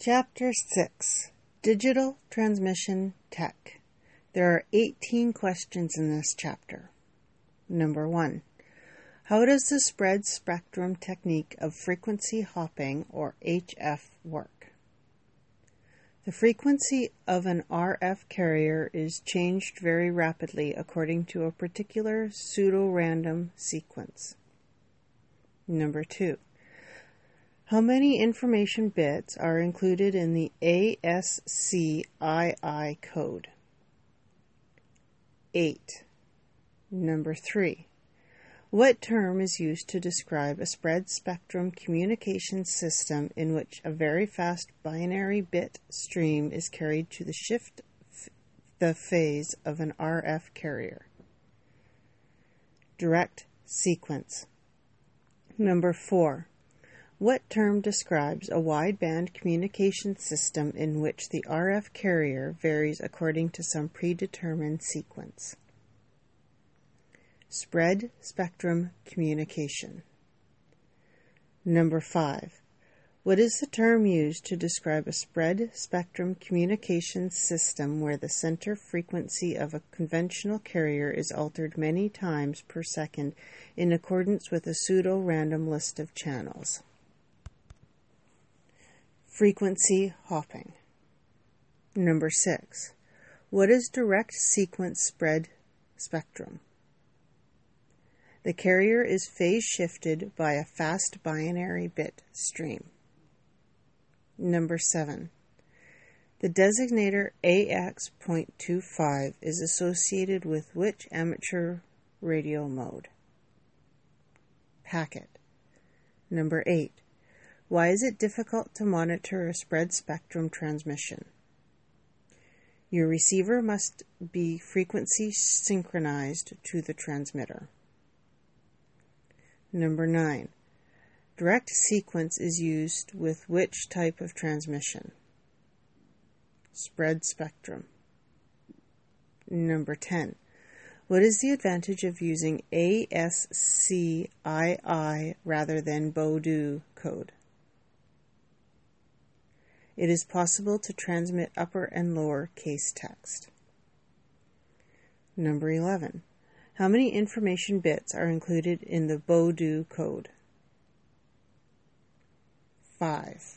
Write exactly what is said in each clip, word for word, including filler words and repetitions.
Chapter six. Digital Transmission Tech. There are eighteen questions in this chapter. Number one. How does the spread spectrum technique of frequency hopping, or H F, work? The frequency of an R F carrier is changed very rapidly according to a particular pseudo-random sequence. Number two. How many information bits are included in the A S C I I code? Eight. Number three. What term is used to describe a spread spectrum communication system in which a very fast binary bit stream is carried to the shift f- the phase of an R F carrier? Direct sequence. Number four. What term describes a wideband communication system in which the R F carrier varies according to some predetermined sequence? Spread spectrum communication. Number five. What is the term used to describe a spread spectrum communication system where the center frequency of a conventional carrier is altered many times per second in accordance with a pseudo-random list of channels? Frequency hopping. Number six. What is direct sequence spread spectrum? The carrier is phase shifted by a fast binary bit stream. Number seven. The designator A X point two five is associated with which amateur radio mode? Packet. Number eight. Why is it difficult to monitor a spread spectrum transmission? Your receiver must be frequency synchronized to the transmitter. Number nine. Direct sequence is used with which type of transmission? Spread spectrum. Number ten. What is the advantage of using A S C I I rather than Baudot code? It is possible to transmit upper and lower case text. Number eleven. How many information bits are included in the Baudot code? Five.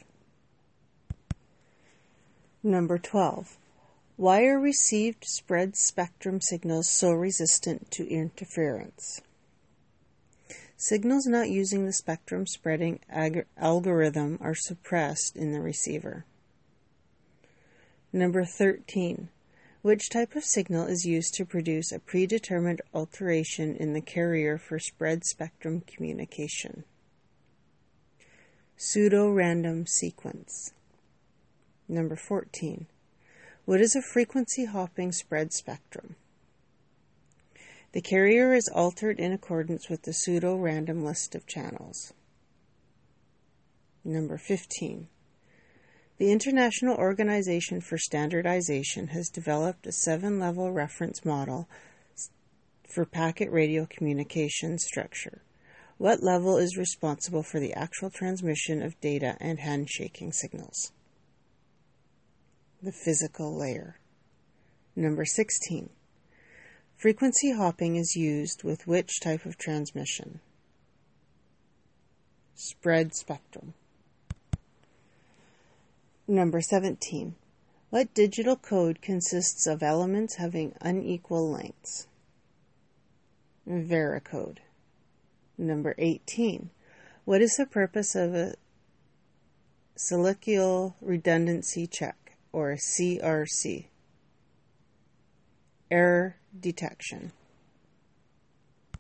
Number twelve. Why are received spread spectrum signals so resistant to interference? Signals not using the spectrum spreading ag- algorithm are suppressed in the receiver. Number thirteen. Which type of signal is used to produce a predetermined alteration in the carrier for spread spectrum communication? Pseudo-random sequence. Number fourteen. What is a frequency hopping spread spectrum? The carrier is altered in accordance with the pseudo-random list of channels. Number fifteen. The International Organization for Standardization has developed a seven-level reference model for packet radio communication structure. What level is responsible for the actual transmission of data and handshaking signals? The physical layer. Number sixteen. Frequency hopping is used with which type of transmission? Spread spectrum. Number seventeen. What digital code consists of elements having unequal lengths? Varicode. Number eighteen. What is the purpose of a cyclical redundancy check, or a C R C? Error detection.